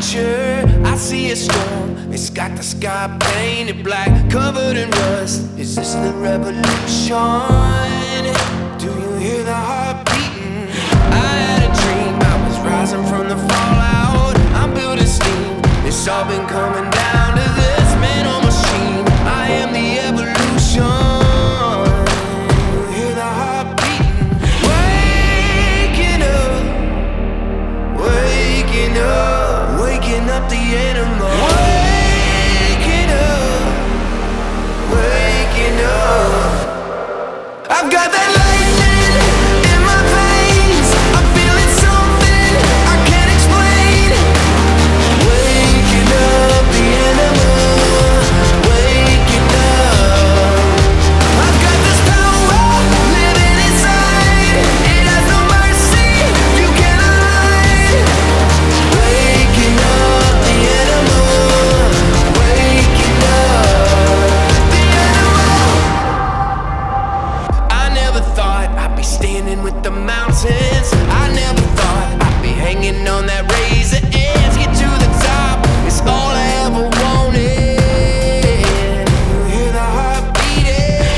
future. I see a storm, it's got the sky painted black, covered in rust. Is this the revolution? Do you hear the heart beating? I had a dream, I was rising from the fallout. I'm building steam, it's all been coming down to this man or machine. I am the evolution. Waking up the animal. Waking up. I've got that lightning in my veins. I'm feeling something I can't explain. Waking up the animal. Waking up. I've got this power living inside. It has no mercy. You cannot hide. Waking up the animal. Waking up the animal. I never thought I'd be standing with the mountains. I never thought I'd be hanging on that razor edge. Get to the top, it's all I ever wanted. You hear the heart beating.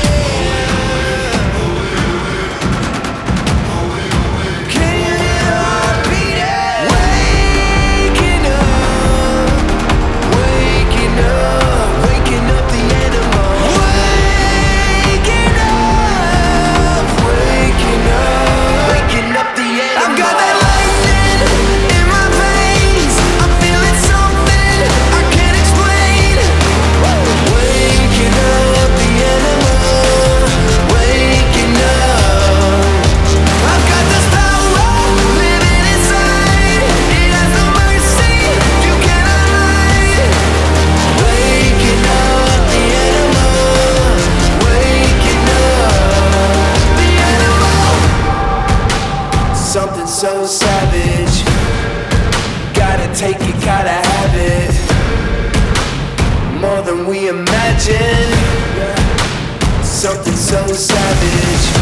Can you hear the heart beating? Waking up, waking up, waking up the animal. Waking up, waking up, waking up the animal. I've got that lightning in my veins. I'm feeling something I can't explain. Waking up the animal. Waking up. I've got this power living inside. It has no mercy. You cannot hide. Waking up the animal. Waking up the animal. Something so savage. Gotta take it, gotta have it. More than we imagine. Something so savage.